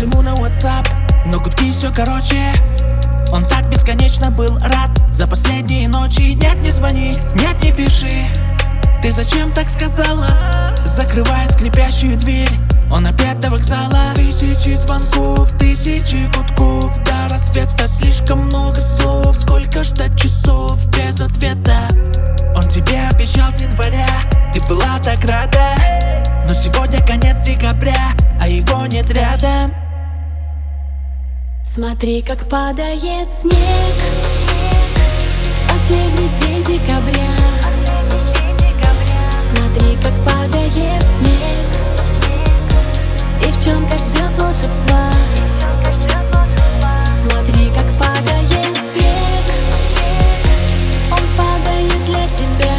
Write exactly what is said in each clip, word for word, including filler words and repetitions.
ему на WhatsApp, но гудки все короче. Он так бесконечно был рад за последние ночи. Нет, не звони, нет, не пиши. Ты зачем так сказала? Закрывая скрипящую дверь, он опять до вокзала. Тысячи звонков, тысячи гудков, до рассвета слишком много слов. Сколько ждать часов без ответа? Он тебе обещал с января, ты была так рада. Но сегодня конец декабря, а его нет рядом. Смотри, как падает снег в последний день декабря. Смотри, как падает снег. Девчонка ждет волшебства. Смотри, как падает снег. Он падает для тебя.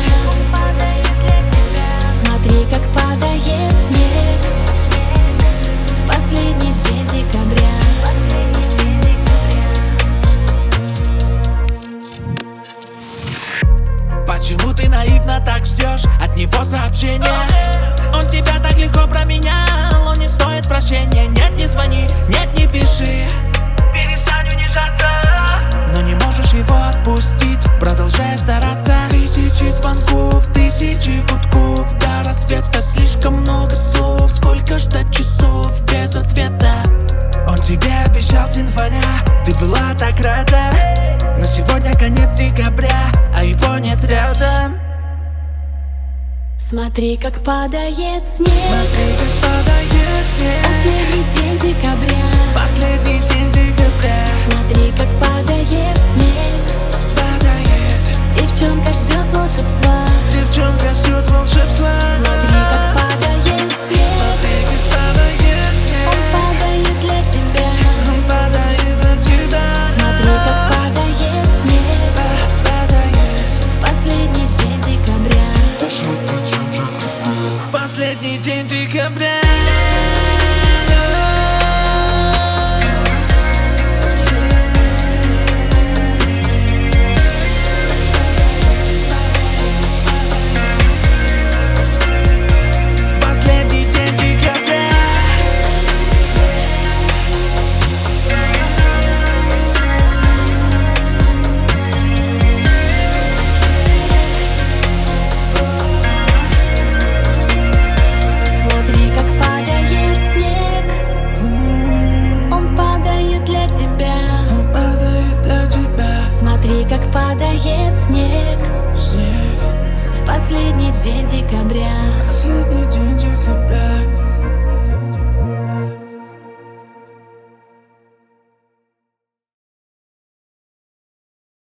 Смотри, как падает снег в последний день декабря. Почему ты наивно так ждешь от него сообщения? Он тебя так легко променял, он не стоит прощения. Нет, не звони, нет, не пиши. Перестань унижаться, но не можешь его отпустить, продолжая стараться. Тысячи звонков, тысячи гудков, до рассвета слишком много слов. Сколько ждать часов без ответа? Он тебе обещал с января, ты была так рада. Но сегодня конец декабря, а его нет рядом. Смотри, как падает снег. Смотри, как падает снег. Последний день декабря. Последний день декабря. Смотри, как падает снег. Падает. Девчонка ждет волшебства. Девчонка ждет волшебства. Смотри, как падает снег. Смотри, как падает снег. Он падает для тебя. Он падает для тебя. Смотри, как падает снег Падает. в последний день декабря. В последний день декабря. В последний день декабря. Смотри, как падает снег. Он падает для тебя. Он падает для тебя. Смотри, как падает снег Снег. в последний день декабря. Последний день